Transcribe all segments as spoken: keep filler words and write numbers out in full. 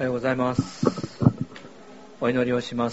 おはようございます。お祈りをします。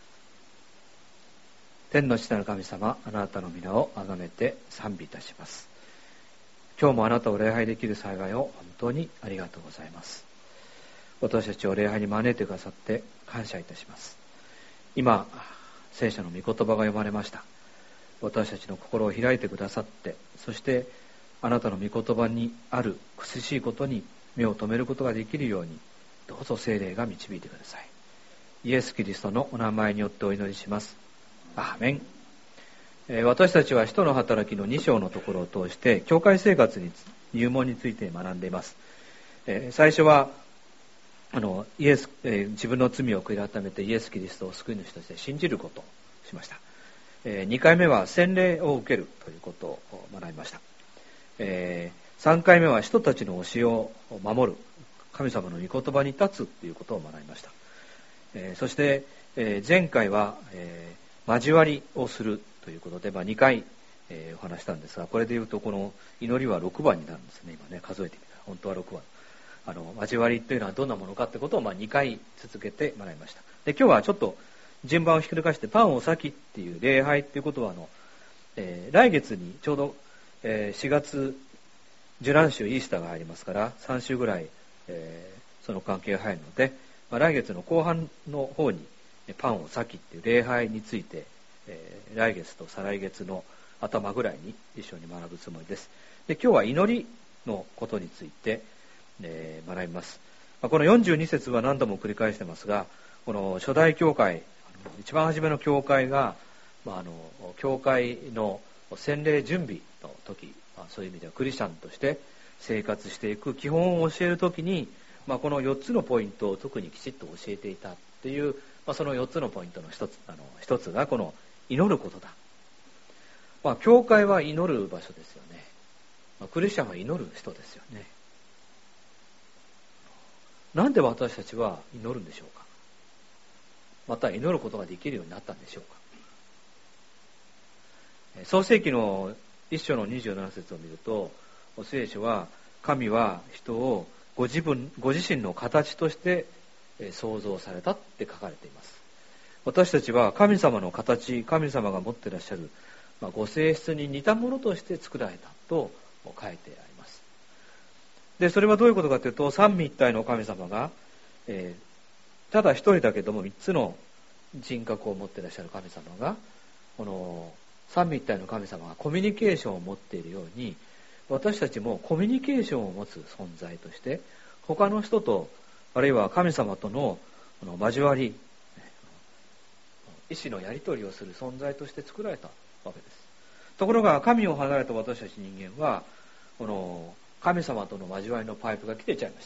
天の父なる神様、あなたの皆をあがめて賛美いたします。今日もあなたを礼拝できる幸いを本当にありがとうございます。私たちを礼拝に招いてくださって感謝いたします。今、聖書の御言葉が読まれました。私たちの心を開いてくださって、そしてあなたの御言葉にある苦しいことに目を留めることができるように、どうぞ聖霊が導いてください。イエス・キリストのお名前によってお祈りします。アーメン。えー、私たちは使徒の働きのに章のところを通して教会生活に入門について学んでいます。えー、最初はあのイエス、えー、自分の罪を悔い改めてイエス・キリストを救い主として信じることをしました。えー、にかいめは洗礼を受けるということを学びました。えー、さんかいめは人たちの教えを守る、神様の御言葉に立つということを学びました。えー、そして、えー、前回は、えー、交わりをするということで、まあ、にかい、えー、お話したんですが、これでいうとこの祈りはろくばんになるんですね。今ね、数えてみたら本当はろくばん。あの交わりというのはどんなものかということを、まあ、にかい続けて学びました。で、今日はちょっと順番をひっくり返して、パンを先っていう礼拝ということはあの、えー、来月にちょうど、えー、しがつ受難週イースターが入りますから、さん週ぐらいえー、その関係が入るので、まあ、来月の後半の方にパンを先っていう礼拝について、えー、来月と再来月の頭ぐらいに一緒に学ぶつもりです。で、今日は祈りのことについて、えー、学びます。まあ、このよんじゅうに節は何度も繰り返してますが、この初代教会、一番初めの教会が、まあ、あの教会の洗礼準備の時、まあ、そういう意味ではクリスチャンとして生活していく基本を教えるときに、まあ、このよっつのポイントを特にきちっと教えていたっていう、まあ、そのよっつのポイントの一つ、あの一つがこの祈ることだ。まあ、教会は祈る場所ですよね。まあ、クリスチャンは祈る人ですよね。なんで私たちは祈るんでしょうか。また祈ることができるようになったんでしょうか。創世記の一章のにじゅうなな節を見ると、聖書は神は人をご自分ご自身の形として創造されたって書かれています。私たちは神様の形、神様が持っていらっしゃる、まあ、ご性質に似たものとして作られたと書いてあります。で、それはどういうことかというと、三位一体の神様が、えー、ただ一人だけども三つの人格を持っていらっしゃる神様が、この三位一体の神様がコミュニケーションを持っているように、私たちもコミュニケーションを持つ存在として他の人と、あるいは神様との交わり、意思のやり取りをする存在として作られたわけです。ところが神を離れた私たち人間は、この神様との交わりのパイプが切れちゃいました。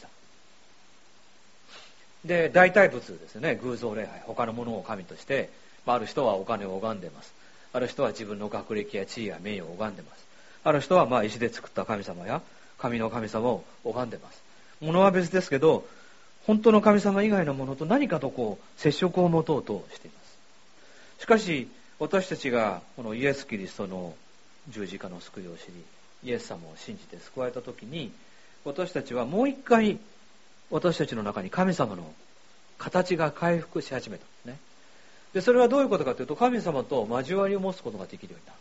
で、代替物ですね、偶像礼拝、他のものを神として、ある人はお金を拝んでます。ある人は自分の学歴や地位や名誉を拝んでます。ある人はまあ石で作った神様や神の神様を拝んでます。ものは別ですけど、本当の神様以外のものと何かとこう接触を持とうとしています。しかし私たちがこのイエス・キリストの十字架の救いを知り、イエス様を信じて救われたときに、私たちはもう一回私たちの中に神様の形が回復し始めたんですね。で、それはどういうことかというと、神様と交わりを持つことができるようになる。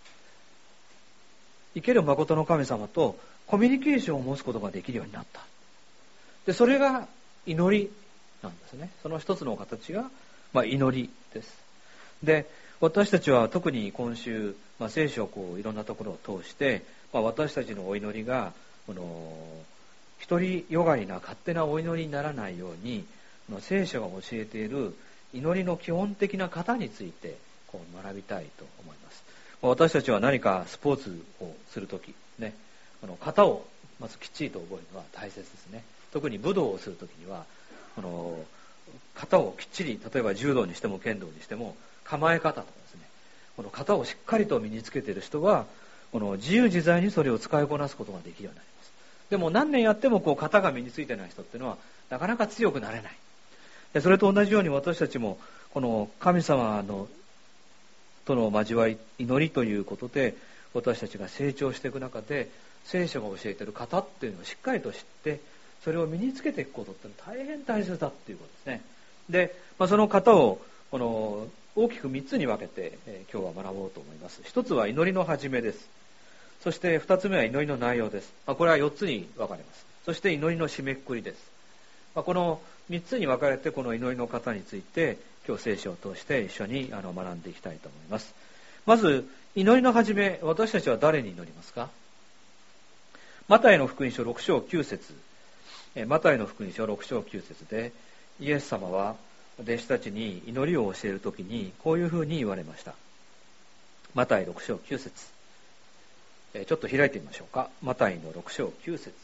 生ける誠の神様とコミュニケーションを持つことができるようになった。で、それが祈りなんですね。その一つの形が、まあ、祈りです。で、私たちは特に今週、まあ、聖書をこういろんなところを通して、まあ、私たちのお祈りがこの独りよがりな勝手なお祈りにならないように、この聖書が教えている祈りの基本的な型についてこう学びたいと思います。私たちは何かスポーツをするとき、ね、この型をまずきっちりと覚えるのは大切ですね。特に武道をするときには、この型をきっちり、例えば柔道にしても剣道にしても構え方とかですね、この型をしっかりと身につけている人は、この自由自在にそれを使いこなすことができるようになります。でも何年やってもこう型が身についてない人っていうのはなかなか強くなれない。で、それと同じように私たちもこの神様のとの交わり、祈りということで私たちが成長していく中で、聖書が教えている型っていうのをしっかりと知ってそれを身につけていくことって大変大切だっていうことですね。で、まあ、その方をこの大きくみっつに分けて、えー、今日は学ぼうと思います。一つは祈りの始めです。そして二つ目は祈りの内容です。まあ、これはよっつに分かれます。そして祈りの締めくくりです。まあ、このみっつに分かれてこの祈りの方について今日聖書を通して一緒にあの学んでいきたいと思います。まず祈りの始め、私たちは誰に祈りますか？マタイの福音書ろく章きゅう節、マタイの福音書ろく章きゅう節でイエス様は弟子たちに祈りを教えるときにこういうふうに言われました。マタイろく章きゅう節、ちょっと開いてみましょうか。マタイのろく章きゅう節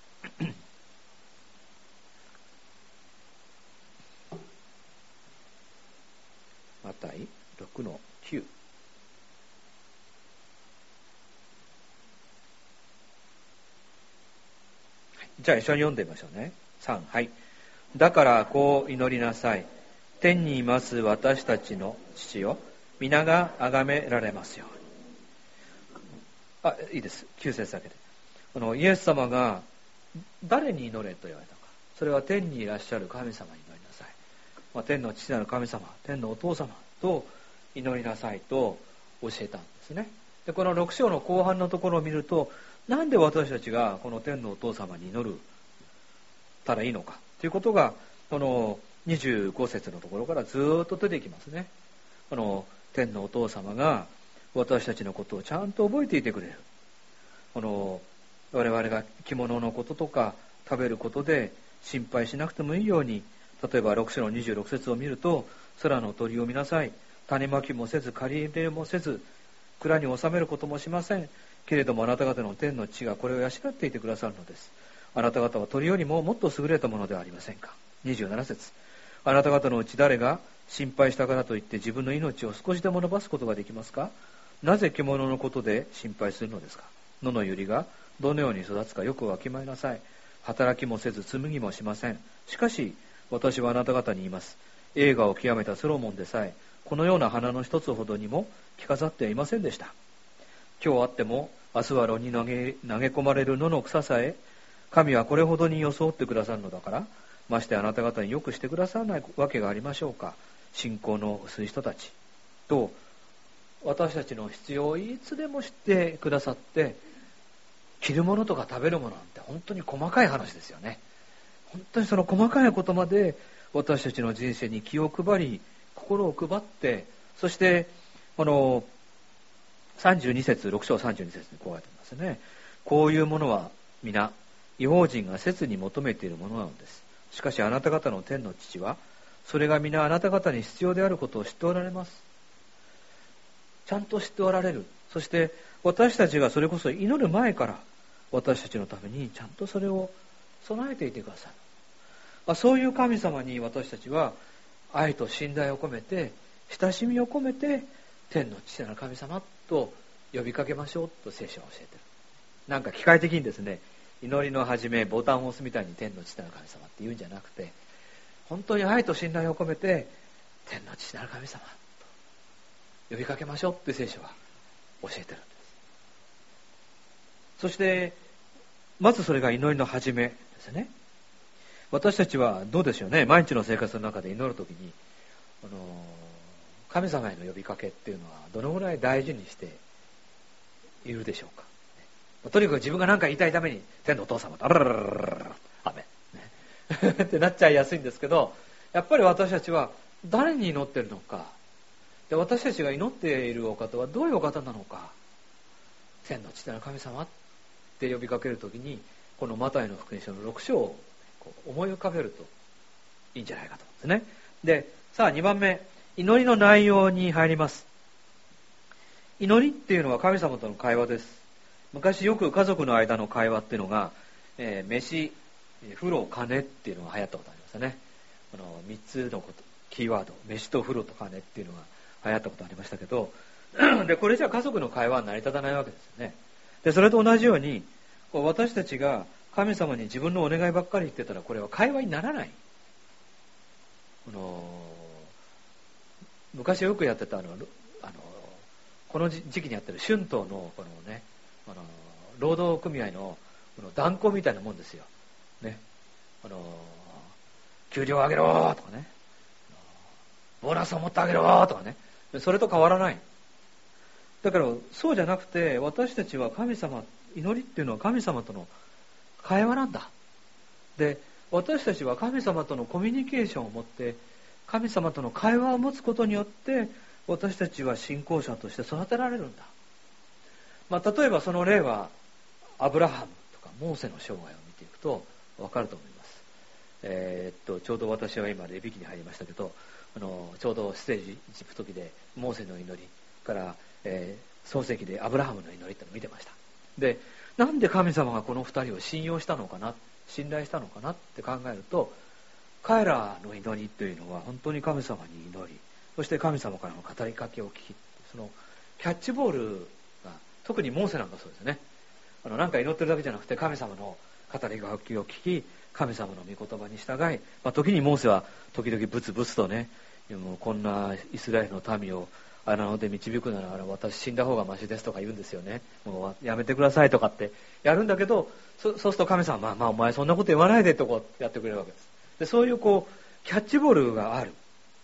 マタイろくのきゅう、じゃあ一緒に読んでみましょうね。さん、はい。だからこう祈りなさい。天にいます私たちの父よ、皆が崇められますように。あ、いいです。きゅう節だけで。このイエス様が誰に祈れと言われたか。それは天にいらっしゃる神様に祈りなさい。まあ、天の父なる神様、天のお父様と祈りなさいと教えたんですね。で、このろく章の後半のところを見ると、なんで私たちがこの天のお父様に祈るたらいいのかということが、このにじゅうご節のところからずっと出てきますね。この天のお父様が私たちのことをちゃんと覚えていてくれる。この我々が着物のこととか食べることで心配しなくてもいいように、例えばろく章のにじゅうろく節を見ると、空の鳥を見なさい。種まきもせず刈り入れもせず蔵に収めることもしません。けれどもあなた方の天の父がこれを養っていてくださるのです。あなた方は鳥よりももっと優れたものではありませんか。にじゅうなな節、あなた方のうち誰が心配したからといって自分の命を少しでも伸ばすことができますか。なぜ獣のことで心配するのですか。野の百合がどのように育つかよくわきまえなさい。働きもせず紡ぎもしません。しかし私はあなた方に言います。栄華を極めたソロモンでさえこのような花の一つほどにも着飾ってはいませんでした。今日あっても明日は炉に投げ、投げ込まれる野の草さえ神はこれほどに装ってくださるのだから、ましてあなた方によくしてくださらないわけがありましょうか。信仰の薄い人たちと、私たちの必要をいつでも知ってくださって、着るものとか食べるものなんて本当に細かい話ですよね。本当にその細かいことまで私たちの人生に気を配り、心を配って、そしてこのさんじゅうに節、ろく章さんじゅうに節にこう書いてますね。こういうものは皆異邦人が切に求めているものなのです。しかしあなた方の天の父はそれが皆あなた方に必要であることを知っておられます。ちゃんと知っておられる。そして私たちがそれこそ祈る前から私たちのためにちゃんとそれを備えていてくださる。まあ、そういう神様に私たちは愛と信頼を込めて、親しみを込めて天の父なる神様と呼びかけましょうと聖書は教えている。なんか機械的にですね、祈りの始めボタンを押すみたいに天の父なる神様って言うんじゃなくて、本当に愛と信頼を込めて天の父なる神様と呼びかけましょうって聖書は教えてるんです。そしてまずそれが祈りの始めですね。私たちはどうでしょうね、毎日の生活の中で祈るときにあの神様への呼びかけっていうのはどのぐらい大事にしているでしょうか。とにかく自分が何か言いたいために天のお父様とあららららららアメンってなっちゃいやすいんですけど、やっぱり私たちは誰に祈っているのか、で私たちが祈っているお方はどういうお方なのか、天の父なる神様って呼びかけるときにこのマタイの福音書のろく章をこう思い浮かべるといいんじゃないかと思うんですね。でさあにばんめ、祈りの内容に入ります。祈りっていうのは神様との会話です。昔よく家族の間の会話っていうのが、えー、飯、風呂、金っていうのが流行ったことありましたね。このみっつのことキーワード、飯と風呂と金っていうのが流行ったことありましたけどでこれじゃ家族の会話は成り立たないわけですよね。でそれと同じようにこう私たちが神様に自分のお願いばっかり言ってたらこれは会話にならない。この昔よくやってたあのあのこの時期にやってる春闘のこのね、あの労働組合のこの断交みたいなもんですよ、ね、 あの給料を上げろとかね、ボーナスを持ってあげろとかね、それと変わらない。だからそうじゃなくて、私たちは神様、祈りっていうのは神様との会話なんだ。で、私たちは神様とのコミュニケーションを持って、神様との会話を持つことによって、私たちは信仰者として育てられるんだ。まあ、例えばその例は、アブラハムとかモーセの生涯を見ていくと分かると思います。えー、っとちょうど私は今レビ記に入りましたけど、あのちょうど出エジプト記でモーセの祈りから、えー、創世記でアブラハムの祈りってのを見てました。で、なんで神様がこの二人を信用したのかな、信頼したのかなって考えると、彼らの祈りというのは本当に神様に祈り、そして神様からの語りかけを聞き、そのキャッチボールが、特にモーセなんかそうですね。あのなんか祈ってるだけじゃなくて、神様の語りかけを聞き、神様の御言葉に従い、まあ、時にモーセは時々ブツブツとね、もうこんなイスラエルの民を穴の手導くなら私死んだ方がマシですとか言うんですよね。もうやめてくださいとかってやるんだけど、そ そうすると神様はまあまあお前そんなこと言わないでとこうやってくれるわけです。で、そういうこうキャッチボールがある。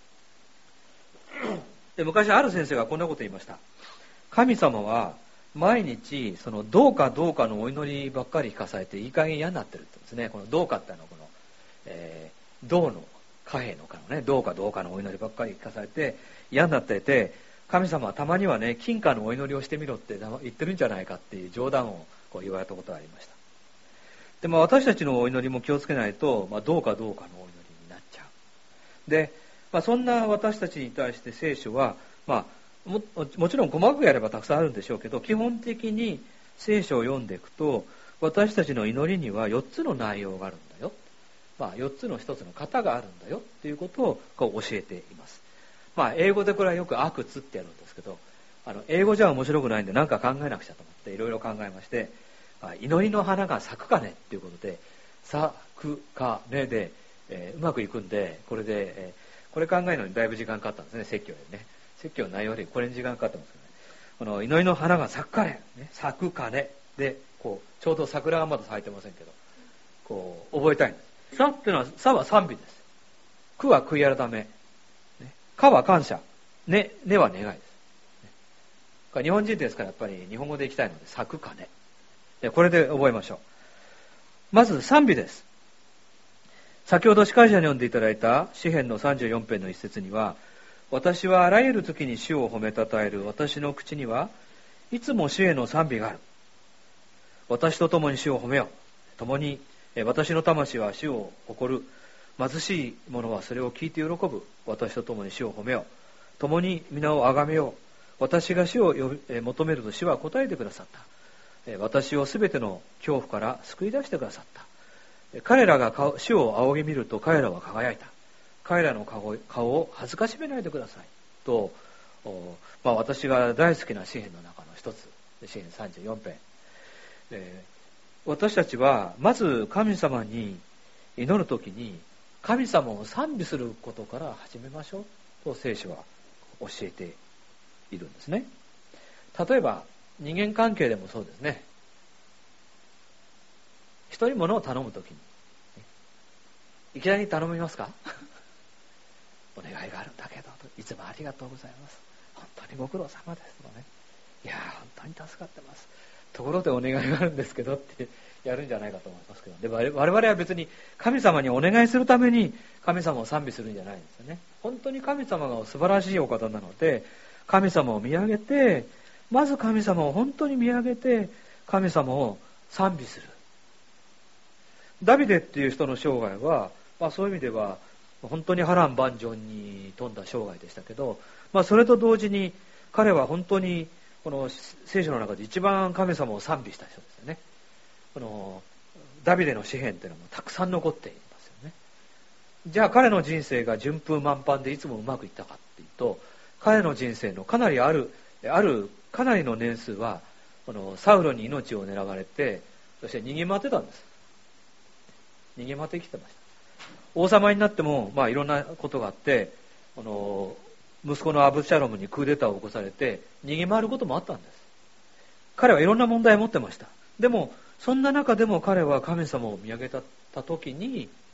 で、昔ある先生がこんなこと言いました。神様は毎日そのどうかどうかのお祈りばっかり聞かされていい加減嫌になってるって言うんですね。このどうかってのはこの、えー、銅の貨幣のかのね、どうかどうかのお祈りばっかり聞かされて嫌になってて、神様はたまにはね、金貨のお祈りをしてみろって言ってるんじゃないかっていう冗談をこう言われたことがありました。でも私たちのお祈りも気をつけないと、まあ、どうかどうかのお祈りになっちゃう。で、まあ、そんな私たちに対して聖書は、まあ、も, もちろん細かくやればたくさんあるんでしょうけど、基本的に聖書を読んでいくと、私たちの祈りにはよっつの内容があるんだよ、まあ、よっつの一つの型があるんだよっていうことをこう教えています。まあ、英語でこれはよくアクツってやるんですけど、あの英語じゃ面白くないんで何か考えなくちゃと思っていろいろ考えまして、祈りの花が咲くかねっていうことで、咲くかねで、えー、うまくいくんで、これで、えー、これ考えるのにだいぶ時間かかったんですね、説教でね。説教の内容よりこれに時間かかってますけどね。この祈りの花が咲くかね、ね、咲くかねで、こうちょうど桜がまだ咲いてませんけど、こう覚えたいんです。さっていうのは、さは賛美です。くは悔い改め、ね、かは感謝、ね、ねは願いです。ね、日本人ですからやっぱり日本語でいきたいので、咲くかね。これで覚えましょう。まず賛美です。先ほど司会者に読んでいただいた詩編のさんじゅうよん編の一節には、私はあらゆる時に主を褒めたたえる。私の口にはいつも主への賛美がある。私と共に主を褒めよう。共に私の魂は主を誇る。貧しい者はそれを聞いて喜ぶ。私と共に主を褒めよう。共に皆をあがめよう。私が主を求めると主は答えてくださった。私をすべての恐怖から救い出してくださった。彼らが主を仰ぎ見ると彼らは輝いた。彼らの 顔, 顔を恥ずかしめないでくださいと、まあ、私が大好きな詩篇の中の一つ、詩篇さんじゅうよん編、えー、私たちはまず神様に祈るときに神様を賛美することから始めましょうと聖書は教えているんですね。例えば人間関係でもそうですね。人に物を頼むときにいきなり頼みますか？お願いがあるんだけど、いつもありがとうございます。本当にご苦労様ですとかね。いや本当に助かってます。ところでお願いがあるんですけどってやるんじゃないかと思いますけど、で我々は別に神様にお願いするために神様を賛美するんじゃないんですよね。本当に神様が素晴らしいお方なので、神様を見上げて、まず神様を本当に見上げて神様を賛美する。ダビデっていう人の生涯は、まあ、そういう意味では本当に波乱万丈に富んだ生涯でしたけど、まあ、それと同時に彼は本当にこの聖書の中で一番神様を賛美した人ですよね。このダビデの詩篇っていうのもたくさん残っていますよね。じゃあ彼の人生が順風満帆でいつもうまくいったかっていうと、彼の人生のかなりあるあるかなりの年数はこのサウロに命を狙われて、そして逃げ回ってたんです。逃げ回って生きてました。王様になっても、まあ、いろんなことがあって、あの息子のアブシャロムにクーデターを起こされて逃げ回ることもあったんです。彼はいろんな問題を持ってました。でもそんな中でも彼は神様を見上げた時に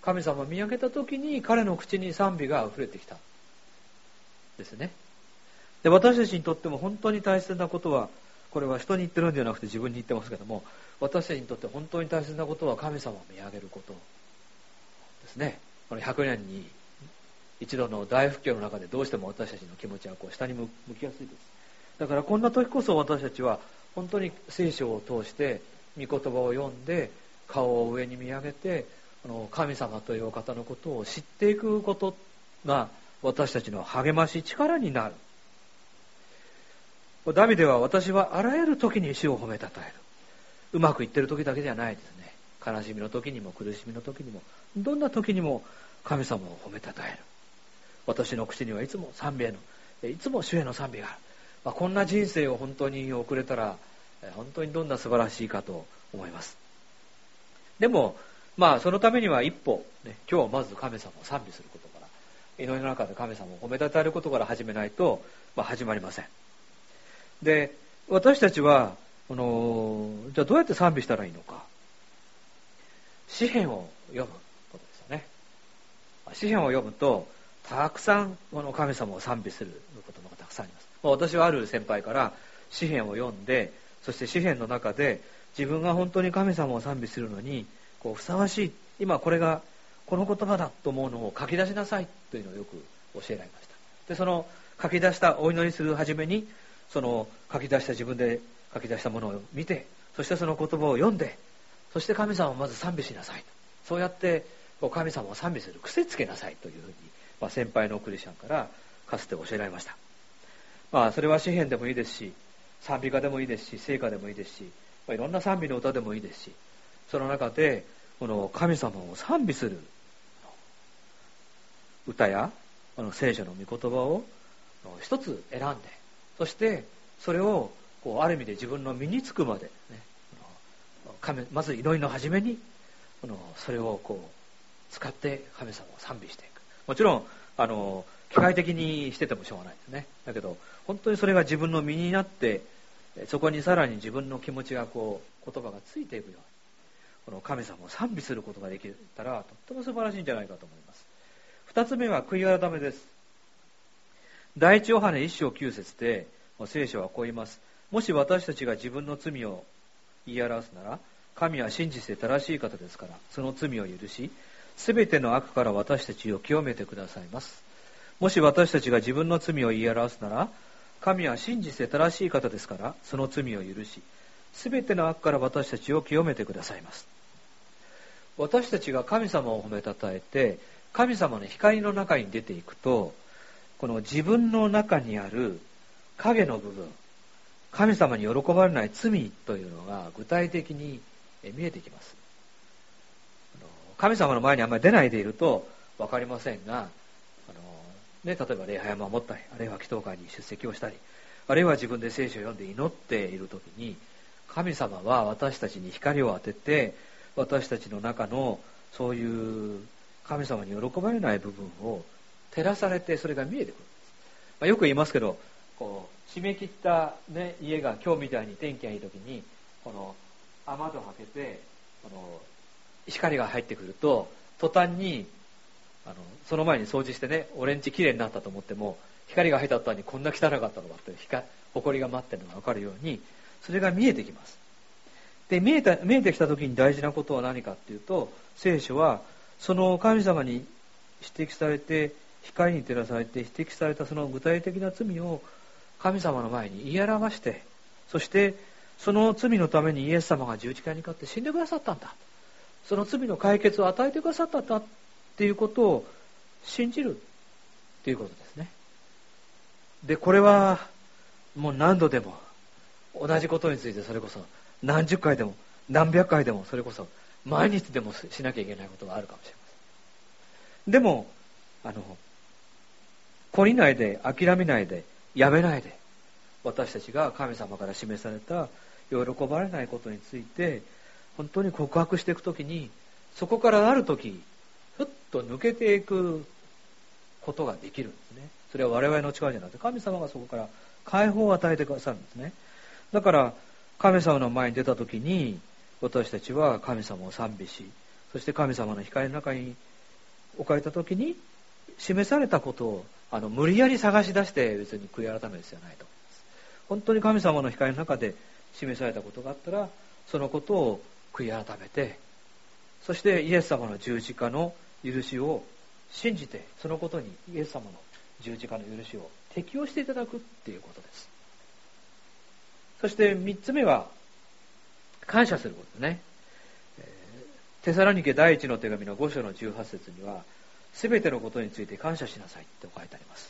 神様を見上げた時に彼の口に賛美があふれてきたですね。で、私たちにとっても本当に大切なことは、これは人に言ってるんではなくて自分に言ってますけども、私たちにとって本当に大切なことは神様を見上げることですね。このひゃくねんに一度の大不況の中でどうしても私たちの気持ちはこう下に向きやすいです。だからこんな時こそ私たちは本当に聖書を通して御言葉を読んで顔を上に見上げて、この神様というお方のことを知っていくことが私たちの励まし力になる。ダビデは、私はあらゆる時に主を褒めたたえる。うまくいってる時だけじゃないですね。悲しみの時にも苦しみの時にもどんな時にも神様を褒めたたえる。私の口にはいつも賛美へのいつも主への賛美がある。まあ、こんな人生を本当に送れたら本当にどんな素晴らしいかと思います。でもまあそのためには一歩、ね、今日はまず神様を賛美することから、祈りの中で神様を褒めたたえることから始めないと、まあ、始まりません。で、私たちはこのじゃあどうやって賛美したらいいのか。詩篇を読むことですよね。詩篇を読むとたくさんこの神様を賛美することがたくさんあります。私はある先輩から詩篇を読んで、そして詩篇の中で自分が本当に神様を賛美するのにこうふさわしい、今これがこの言葉だと思うのを書き出しなさいというのをよく教えられました。で、その書き出したお祈りする初めにその書き出した自分で書き出したものを見て、そしてその言葉を読んで、そして神様をまず賛美しなさいと、そうやって神様を賛美する癖つけなさいというふうに、まあ、先輩のクリスチャンからかつて教えられました。まあ、それは詩篇でもいいですし、賛美歌でもいいですし、聖歌でもいいですし、まあ、いろんな賛美の歌でもいいですし、その中でこの神様を賛美する歌やこの聖書の御言葉を一つ選んで、そしてそれをこうある意味で自分の身につくまで、ね、神まず祈りの初めにこのそれをこう使って神様を賛美していく。もちろんあの機械的にしててもしょうがないですね。だけど本当にそれが自分の身になって、そこにさらに自分の気持ちがこう言葉がついていくように、この神様を賛美することができたらとっても素晴らしいんじゃないかと思います。二つ目は悔い改めです。第一ヨハネ一章九節で聖書はこう言います。もし私たちが自分の罪を言い表すなら、神は真実で正しい方ですから、その罪を許し、すべての悪から私たちを清めてくださいます。もし私たちが自分の罪を言い表すなら、神は真実で正しい方ですから、その罪を許し、すべての悪から私たちを清めてくださいます。私たちが神様を褒めたたえて、神様の光の中に出ていくと、この自分の中にある影の部分、神様に喜ばれない罪というのが具体的に見えてきます。神様の前にあんまり出ないでいると分かりませんが、あの、ね、例えば礼拝を守ったり、あるいは祈祷会に出席をしたり、あるいは自分で聖書を読んで祈っているときに、神様は私たちに光を当てて、私たちの中のそういう神様に喜ばれない部分を照らされて、それが見えてくるんです。まあ、よく言いますけど、こう締め切った、ね、家が今日みたいに天気がいいときに、この雨戸を開けてこの光が入ってくると、途端にあのその前に掃除してね、俺んちきれいになったと思っても、光が入った途端にこんな汚かったのかって埃が舞ってるのが分かるように、それが見えてきます。で、見えた見えてきた時に大事なことは何かっていうと、聖書はその神様に指摘されて、光に照らされて指摘されたその具体的な罪を神様の前に言い表して、そしてその罪のためにイエス様が十字架にかかって死んでくださったんだ、その罪の解決を与えてくださったんだっていうことを信じるっていうことですね。で、これはもう何度でも同じことについて、それこそ何十回でも何百回でも、それこそ毎日でもしなきゃいけないことがあるかもしれません。でもあの懲りないで、諦めないで、やめないで、私たちが神様から示された喜ばれないことについて本当に告白していくときに、そこからあるときふっと抜けていくことができるんですね。それは我々の力じゃなくて、神様がそこから解放を与えてくださるんですね。だから神様の前に出たときに、私たちは神様を賛美し、そして神様の光の中に置かれた時に示されたことをあの無理やり探し出して別に悔い改める必要はないと思います。本当に神様の光の中で示されたことがあったら、そのことを悔い改めて、そしてイエス様の十字架の許しを信じて、そのことにイエス様の十字架の許しを適用していただくっていうことです。そして三つ目は感謝することね。テサロニケ第一の手紙のご章のじゅうはち節には、すべてのことについて感謝しなさいって書いてあります。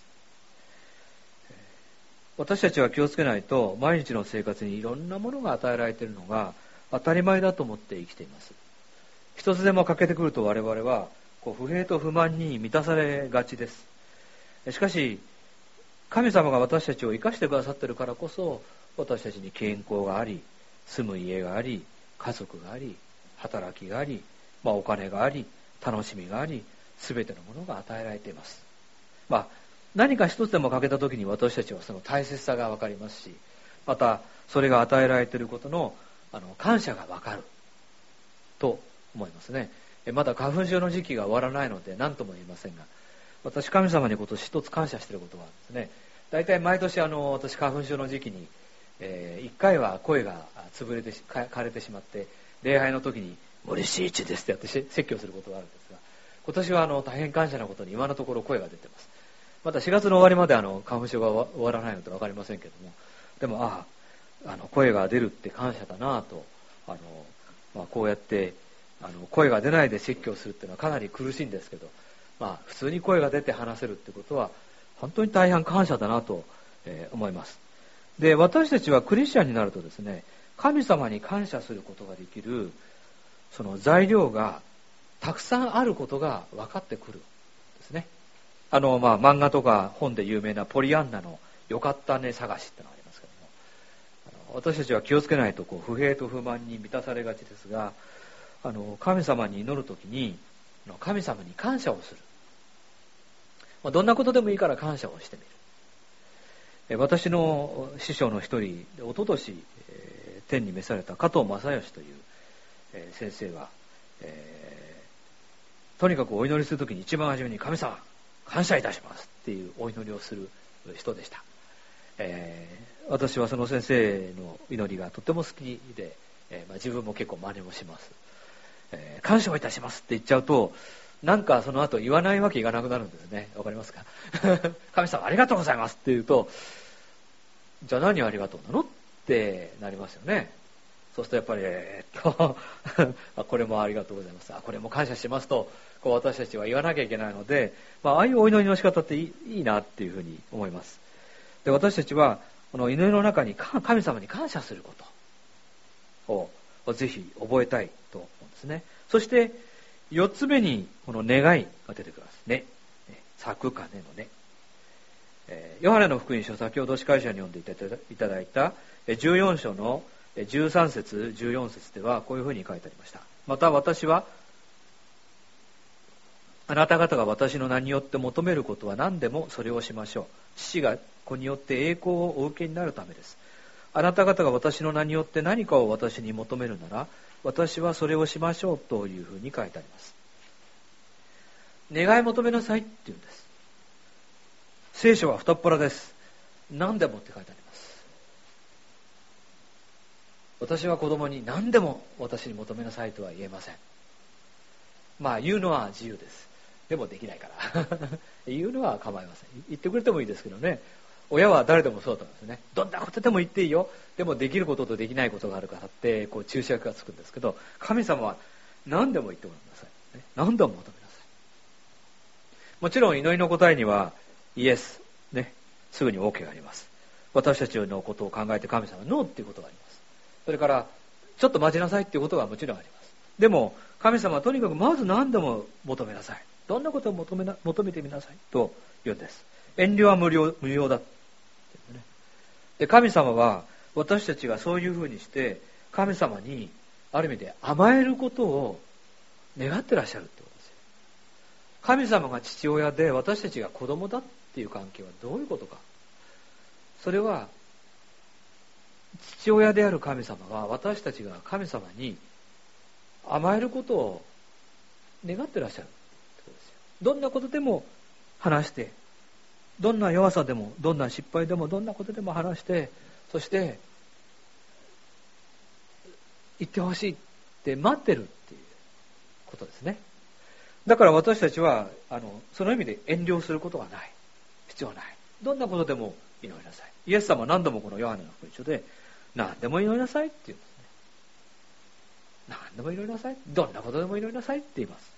私たちは気をつけないと、毎日の生活にいろんなものが与えられているのが当たり前だと思って生きています。一つでも欠けてくると我々はこう不平と不満に満たされがちです。しかし神様が私たちを生かしてくださっているからこそ、私たちに健康があり、住む家があり、家族があり、働きがあり、まあ、お金があり、楽しみがあり、すべてのものが与えられています。まあ、何か一つでも欠けたときに私たちはその大切さが分かりますし、またそれが与えられていることの、あの感謝が分かると思いますね。まだ花粉症の時期が終わらないので何とも言いませんが、私神様に今年一つ感謝していることがあるんですね。大体毎年あの私花粉症の時期に、えー、いっかいは声が潰れて枯れてしまって、礼拝の時に森進一ですってやって説教することがあるんですが、今年はあの大変感謝なことに今のところ声が出ています。またしがつの終わりまであの花粉症が終わらないので分かりませんけども、でもああ、あの声が出るって感謝だなと、あの、まあ、こうやってあの声が出ないで説教するっていうのはかなり苦しいんですけど、まあ、普通に声が出て話せるってことは本当に大変感謝だなと、えー、思います。で、私たちはクリスチャンになるとですね、神様に感謝することができるその材料がたくさんあることが分かってくるんですね。あの、まあ、漫画とか本で有名なポリアンナのよかったね探しってのがありますけども、あの私たちは気をつけないとこう不平と不満に満たされがちですが、あの神様に祈るときに神様に感謝をする、まあ、どんなことでもいいから感謝をしてみる。私の師匠の一人で、一昨年、えー、天に召された加藤正義という、えー、先生は、えー、とにかくお祈りするときに一番初めに神様感謝いたしますっていうお祈りをする人でした。えー、私はその先生の祈りがとても好きで、えーまあ、自分も結構真似もします。えー、感謝をいたしますって言っちゃうと、なんかその後言わないわけいかなくなるんですね。わかりますか？神様ありがとうございますって言うと、じゃあ何ありがとうなのってなりますよね。そうするとやっぱり、えー、っとこれもありがとうございます、あこれも感謝しますとこう私たちは言わなきゃいけないので、まあ、ああいうお祈りの仕方っていい、いいなっていうふうに思います。で、私たちはこの祈りの中に神様に感謝することをぜひ覚えたいと思うんですね。そして四つ目にこの願いが出てくるんですね。咲く金のね。ヨハネの福音書、先ほど司会者に読んでいただいたじゅうよん章のじゅうさん節じゅうよん節ではこういうふうに書いてありました。また私はあなた方が私の名によって求めることは何でもそれをしましょう。父が子によって栄光をお受けになるためです。あなた方が私の名によって何かを私に求めるなら私はそれをしましょうというふうに書いてあります。願い求めなさいって言うんです。聖書は太っ腹です。何でもって書いてあります。私は子供に何でも私に求めなさいとは言えません。まあ言うのは自由です。でもできないから言うのは構いません。言ってくれてもいいですけどね。親は誰でもそうだと思うんですね。どんなことでも言っていいよ。でもできることとできないことがあるからってこう注釈がつくんですけど、神様は何でも言ってごらんなさい、ね、何でも求めなさい。もちろん祈りの答えにはイエス、ね、すぐに OK があります。私たちのことを考えて神様ノーっていうことがあります。それからちょっと待ちなさいっていうことがもちろんあります。でも神様はとにかくまず何でも求めなさい。どんなことを求めな求めてみなさいと言うんです。遠慮は無料無料だ。で、神様は私たちがそういうふうにして神様にある意味で甘えることを願ってらっしゃるってことですよ。神様が父親で私たちが子供だっていう関係はどういうことか。それは父親である神様は私たちが神様に甘えることを願ってらっしゃるってことですよ。 どんなことでも話して、どんな弱さでも、どんな失敗でも、どんなことでも話して、そして言ってほしいって待ってるっていうことですね。だから私たちはあのその意味で遠慮することがない、必要ない。どんなことでも祈りなさい。イエス様は何度もこのヨハネの福音書で何でも祈りなさいって言うんですね。何でも祈りなさい、どんなことでも祈りなさいって言います。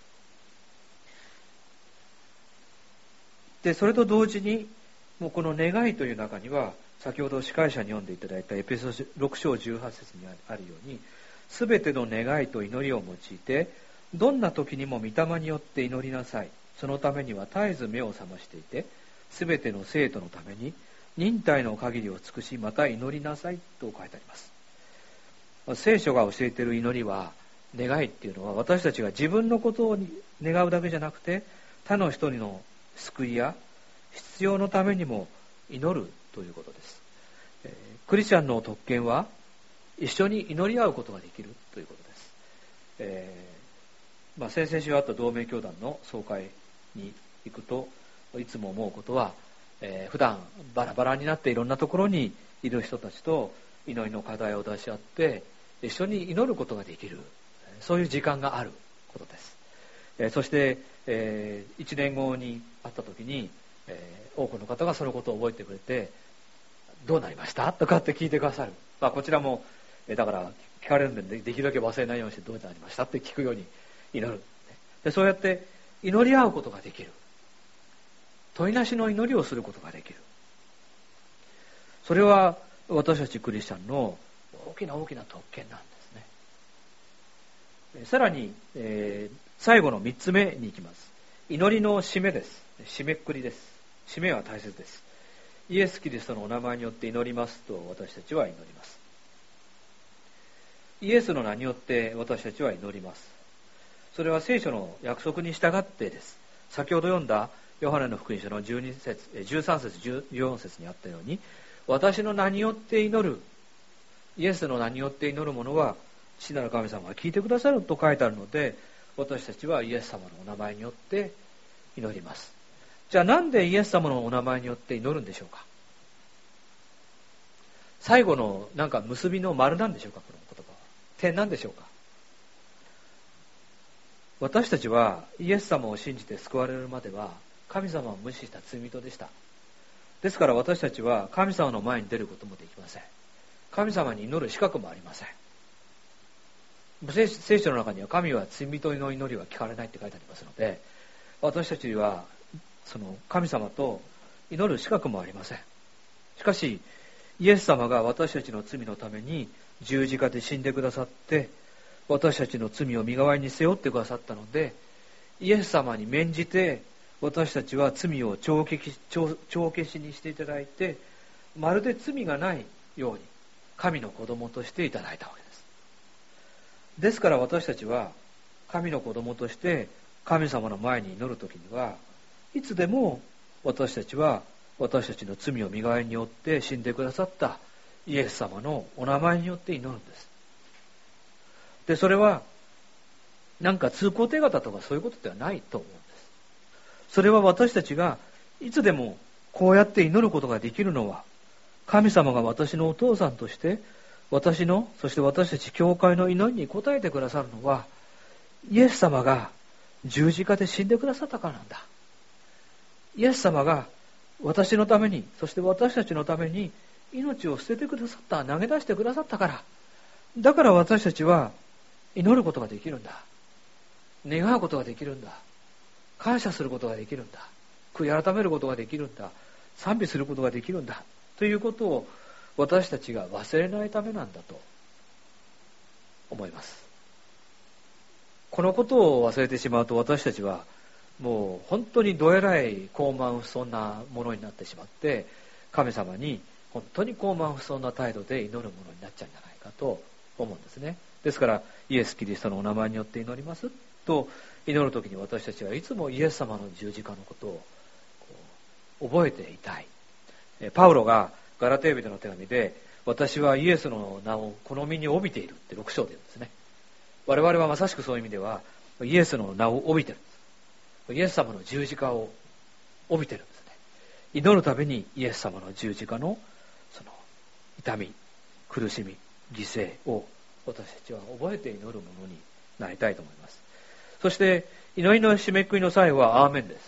でそれと同時に、もうこの願いという中には、先ほど司会者に読んでいただいたエペソろく章じゅうはち節にあるように、すべての願いと祈りを用いてどんな時にも御霊によって祈りなさい。そのためには絶えず目を覚ましていて、すべての生徒のために忍耐の限りを尽くし、また祈りなさいと書いてあります。聖書が教えている祈りは、願いっていうのは、私たちが自分のことを願うだけじゃなくて、他の人の救いや必要のためにも祈るということです。クリスチャンの特権は、一緒に祈り合うことができるということです。えーまあ、先々週あった同盟教団の総会に行くと、いつも思うことは、えー、普段バラバラになっていろんなところにいる人たちと祈りの課題を出し合って一緒に祈ることができる、そういう時間があることです。えー、そして、えー、いちねんごに会った時に、えー、多くの方がそのことを覚えてくれて、どうなりましたとかって聞いてくださる。まあ、こちらも、えー、だから聞かれるんで、できるだけ忘れないようにして、どうなりましたって聞くように祈る。でそうやって祈り合うことができる。問いなしの祈りをすることができる。それは私たちクリスチャンの大きな大きな特権なんですね。さらに、えー、最後のみっつめに行きます。祈りの締めです。締めくくりです。締めは大切です。イエス・キリストのお名前によって祈りますと私たちは祈ります。イエスの名によって私たちは祈ります。それは聖書の約束に従ってです。先ほど読んだヨハネの福音書のじゅうに節、じゅうさん節、じゅうよん節にあったように、私の名によって祈る、イエスの名によって祈る者は父なる神様が聞いてくださると書いてあるので、私たちはイエス様のお名前によって祈ります。じゃあなんでイエス様のお名前によって祈るんでしょうか。最後のなんか結びの丸なんでしょうか、この言葉は。点なんでしょうか。私たちはイエス様を信じて救われるまでは神様を無視した罪人でした。ですから私たちは神様の前に出ることもできません。神様に祈る資格もありません。聖書の中には神は罪人の祈りは聞かれないって書いてありますので、私たちはその神様と祈る資格もありません。しかしイエス様が私たちの罪のために十字架で死んでくださって、私たちの罪を身代わりに背負ってくださったので、イエス様に免じて私たちは罪を帳消し、帳消しにしていただいて、まるで罪がないように神の子供としていただいたわけです。ですから私たちは神の子供として神様の前に祈るときには、いつでも私たちは私たちの罪を身代わりによって死んでくださったイエス様のお名前によって祈るんです。でそれはなんか通行手形とかそういうことではないと思うんです。それは私たちがいつでもこうやって祈ることができるのは、神様が私のお父さんとして私の、そして私たち教会の祈りに応えてくださるのは、イエス様が十字架で死んでくださったからなんだ。イエス様が私のために、そして私たちのために命を捨ててくださった、投げ出してくださったから、だから私たちは祈ることができるんだ。願うことができるんだ。感謝することができるんだ。悔い改めることができるんだ。賛美することができるんだ。ということを私たちが忘れないためなんだと思います。このことを忘れてしまうと、私たちはもう本当にどえらい高慢不遜なものになってしまって、神様に本当に高慢不遜な態度で祈るものになっちゃうんじゃないかと思うんですね。ですからイエス・キリストのお名前によって祈りますと祈るときに、私たちはいつもイエス様の十字架のことを覚えていたい。パウロがガラテヤ人の手紙で、私はイエスの名をこの身に帯びているってろく章で言うんですね。我々はまさしくそういう意味ではイエスの名を帯びているんです。 イエス様の十字架を帯びてるんですね。祈るたびにイエス様の十字架のその痛み、苦しみ、犠牲を私たちは覚えて祈るものになりたいと思います。そして祈りの締めくくりの最後はアーメンです。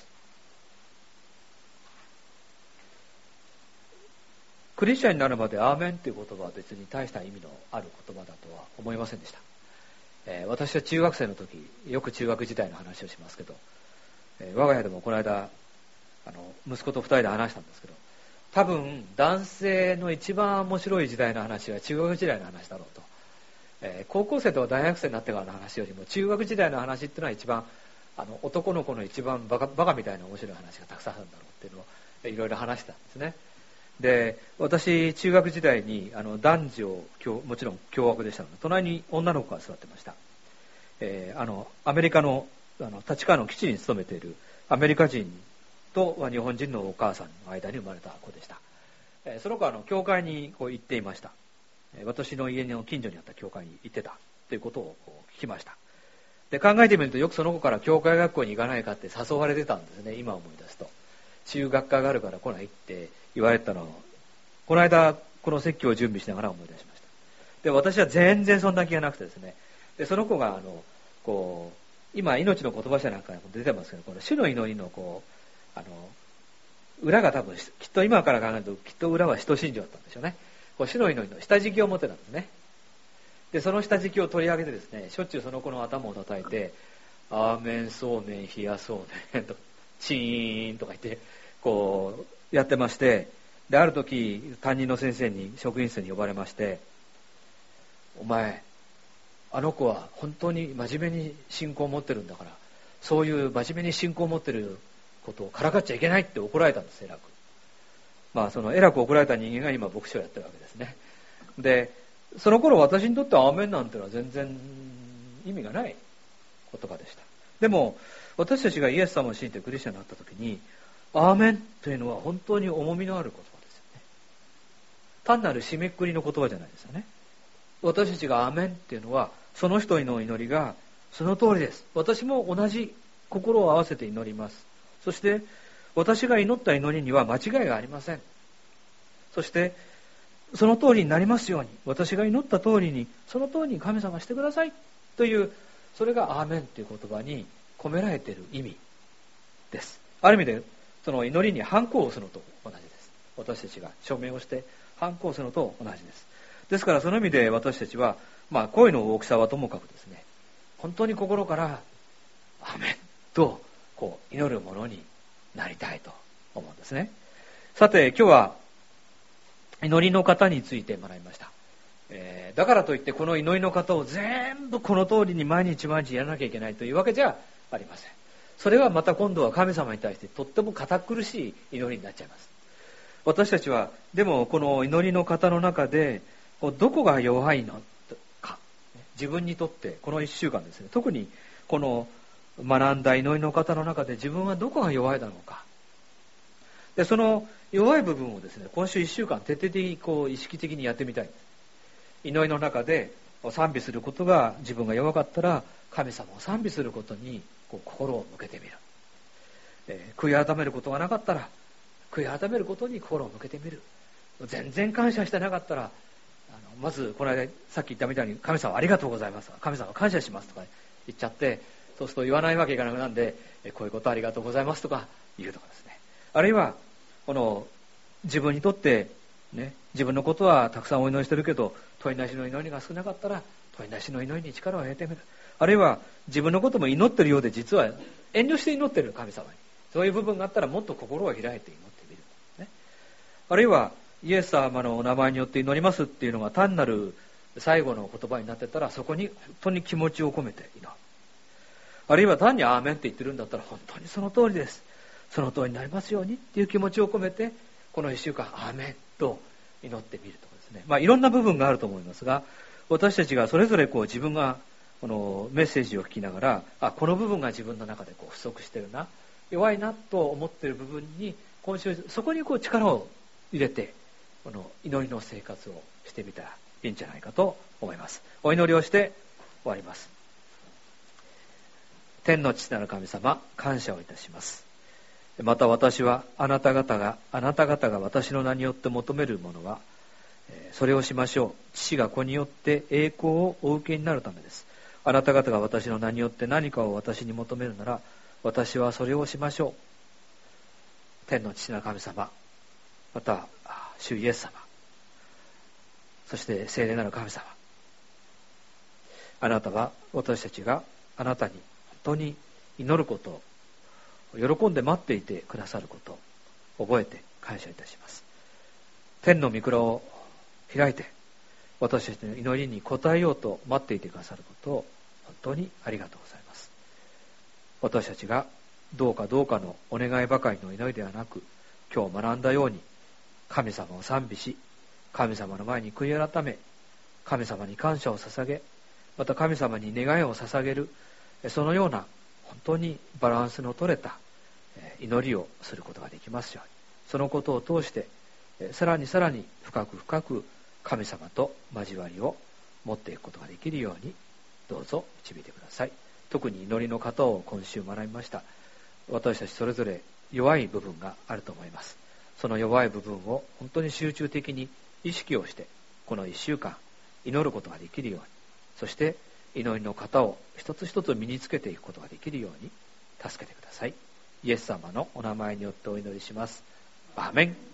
クリスチャンになるまでアーメンという言葉は別に大した意味のある言葉だとは思いませんでした。えー、私は中学生の時、よく中学時代の話をしますけど、えー、我が家でもこの間あの息子と二人で話したんですけど、多分男性の一番面白い時代の話は中学時代の話だろうと、えー、高校生とか大学生になってからの話よりも中学時代の話っていうのは一番あの男の子の一番バカ、バカみたいな面白い話がたくさんあるんだろうっていうのをいろいろ話したんですね。で、私中学時代にあの男女もちろん共学でしたので、隣に女の子が座ってました。えー、あのアメリカのあの立川の基地に勤めているアメリカ人と日本人のお母さんの間に生まれた子でした。えー、その子はあの教会にこう行っていました。私の家の近所にあった教会に行ってたということを聞きました。で、考えてみるとよくその子から教会学校に行かないかって誘われてたんですね。今思い出すと、中学科があるから来ないって言われたのをこの間この説教を準備しながら思い出しました。で、私は全然そんな気がなくてですね、でその子があのこう今命の言葉社なんかにも出てますけど、この主の祈りのこうあの裏が多分きっと今から考えるときっと裏は使徒信条だったんでしょうね。こう主の祈りの下敷きを持ってたんですね。でその下敷きを取り上げてですね、しょっちゅうその子の頭を叩いて、アーメンそうめん冷やそうめんとチーンとか言ってこうやってまして、である時担任の先生に職員室に呼ばれまして、お前あの子は本当に真面目に信仰を持ってるんだから、そういう真面目に信仰を持ってることをからかっちゃいけないって怒られたんです、えらく。まあそのえらく怒られた人間が今牧師をやってるわけですね。でその頃私にとってはアーメンなんてのは全然意味がない言葉でした。でも私たちがイエス様を信じてクリスチャンになった時に、アーメンというのは本当に重みのある言葉ですよね。単なる締めくくりの言葉じゃないですよね。私たちがアーメンっていうのはその人の祈りがその通りです。私も同じ心を合わせて祈ります。そして私が祈った祈りには間違いがありません。そしてその通りになりますように、私が祈った通りにその通りに神様してくださいという、それがアーメンという言葉に込められている意味です。ある意味でその祈りに反抗をするのと同じです。私たちが署名をして反抗するのと同じです。ですからその意味で私たちは、まあ声の大きさはともかくですね、本当に心からアーメンとこう祈るものになりたいと思うんですね。さて今日は祈りの方について学びました。えー、だからといってこの祈りの方を全部この通りに毎日毎日やらなきゃいけないというわけじゃありません。それはまた今度は神様に対してとっても堅苦しい祈りになっちゃいます。私たちはでもこの祈りの方の中でどこが弱いのか、自分にとってこの一週間ですね、特にこの学んだ祈りの方の中で自分はどこが弱いだろうか、でその弱い部分をですね、今週一週間徹底的にこう意識的にやってみたい。祈りの中で賛美することが自分が弱かったら、神様を賛美することにこう心を向けてみる。えー、悔い改めることがなかったら悔い改めることに心を向けてみる。全然感謝してなかったら、あのまずこの間さっき言ったみたいに、神様ありがとうございます、神様感謝しますとか言っちゃって、そうすると言わないわけいかなくなるんで、こういうことありがとうございますとか言うとかですね。あるいはこの自分にとってね、自分のことはたくさんお祈りしてるけど、問いなしの祈りが少なかったら問いなしの祈りに力を入れてみる。あるいは自分のことも祈ってるようで実は遠慮して祈ってる神様に、そういう部分があったらもっと心を開いて祈ってみる、ね、あるいはイエス様のお名前によって祈りますっていうのが単なる最後の言葉になってたら、そこに本当に気持ちを込めて祈る。あるいは単にアーメンって言ってるんだったら、本当にその通りです、その通りになりますようにっていう気持ちを込めて、この一週間アーメンと祈ってみるとかですね。まあいろんな部分があると思いますが、私たちがそれぞれこう自分がこのメッセージを聞きながら、あ、この部分が自分の中でこう不足してるな、弱いなと思っている部分に、今週そこにこう力を入れて、この祈りの生活をしてみたらいいんじゃないかと思います。お祈りをして終わります。 天の父なる神様、感謝をいたします。また私はあなた方があなた方が私の名によって求めるものはそれをしましょう。父が子によって栄光をお受けになるためです。あなた方が私の名によって何かを私に求めるなら、私はそれをしましょう。天の父なる神様、また主イエス様、そして聖霊なる神様、あなたは私たちがあなたに本当に祈ることを喜んで待っていてくださることを覚えて感謝いたします。天の御蔵を開いて私たちの祈りに応えようと待っていてくださることを本当にありがとうございます。私たちがどうかどうかのお願いばかりの祈りではなく、今日学んだように神様を賛美し、神様の前に悔い改め、神様に感謝を捧げ、また神様に願いを捧げる、そのような本当にバランスの取れた祈りをすることができますように、そのことを通してさらにさらに深く深く神様と交わりを持っていくことができるようにどうぞ導いてください。特に祈りの方を今週学びました。私たちそれぞれ弱い部分があると思います。その弱い部分を本当に集中的に意識をしてこの一週間祈ることができるように、そして祈りの方を一つ一つ身につけていくことができるように助けてください。イエス様のお名前によってお祈りします。アーメン。